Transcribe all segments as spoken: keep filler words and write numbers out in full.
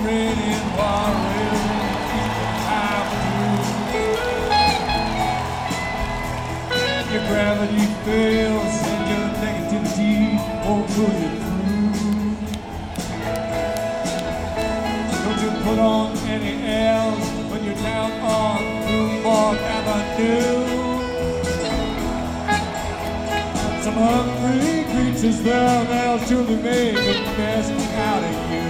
raining water, I'm through. And your gravity fails, and your negativity won't pull you through. Don't you put on any airs when you're down on Bloomberg Avenue. Some hungry creatures there, they'll surely make a mess out of you.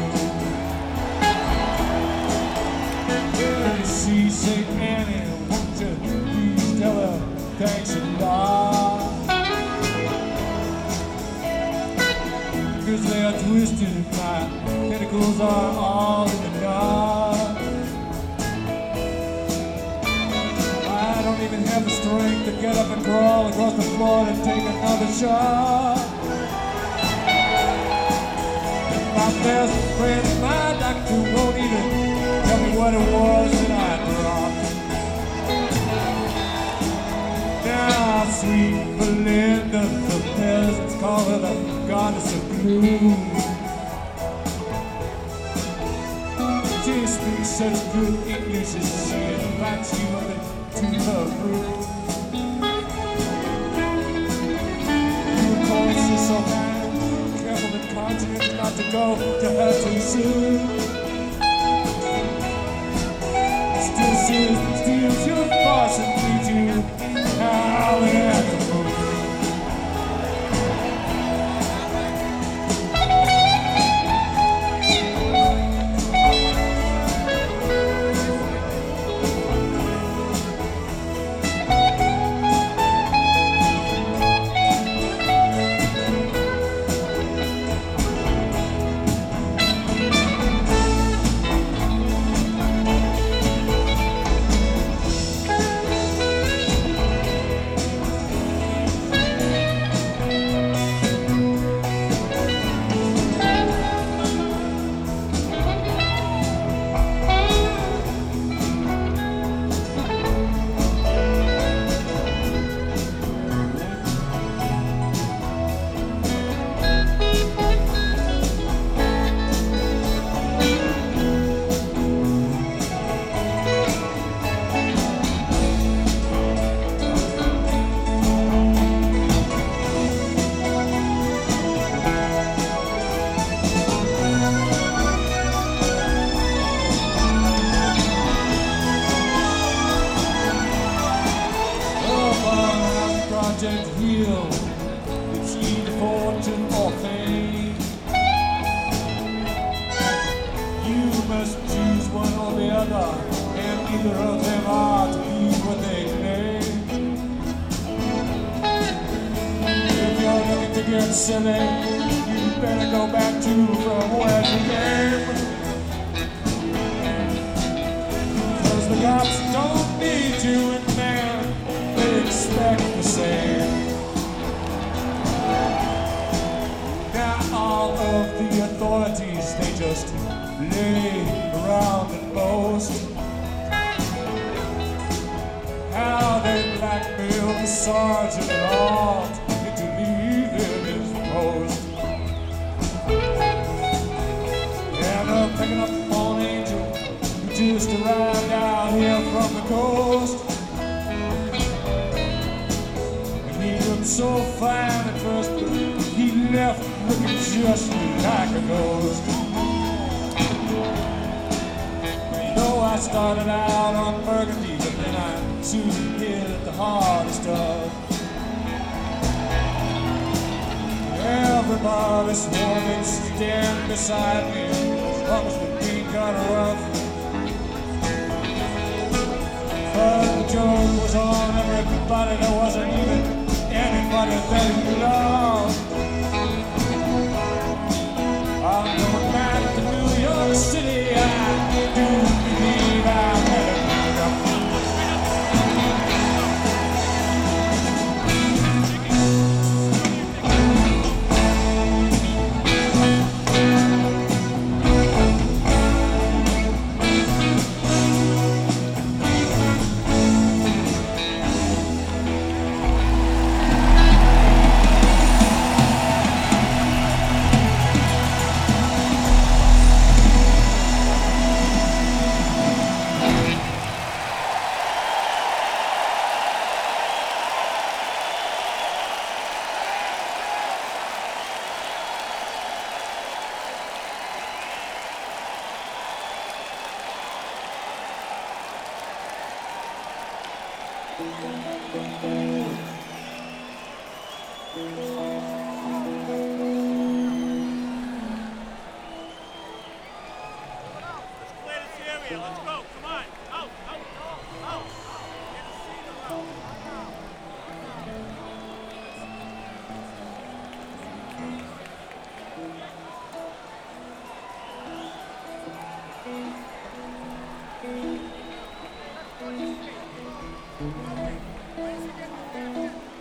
Well, you see, Saint Annie, won't you please tell her thanks a lot? Because they are twisted and my tentacles are all in the dark. I don't even have the strength to get up and crawl across the floor and take another shot. And my best friend, my doctor, won't even tell me what it was that I dropped. Now, sweet Belinda, the peasants call her the goddess of gloom. She speaks such good English as she invites you to her room. You of course are so kind, careful and confident not to go to her too soon. Still sees, steals your thoughts and leads you howling at the moon. Hill, it's either fortune or fame. You must choose one or the other, and neither of them are to be what they claim. If you're looking to get silly, you better go back to from where you came. Cause the cops don't need you, and man, they expect the same. All of the authorities, they just lay around and boast how they blackmail the sergeant at all into leaving his post. Yeah, they're picking up on Angel, who just arrived out here from the coast. And he looked so fine at first, but he left looking just like a ghost. You know, I started out on Burgundy, but then I soon hit the hardest stuff. Everybody swore they'd stand beside me as long as the beat got rough. But the joke was on everybody, there wasn't even anybody that he loved. I'm going back to New York City. I do believe I'm headed up. Clear this area. Let's go. Come on. Out, out, out. Get a seat around. Let's go to the street. Come on, wait. Wait a second.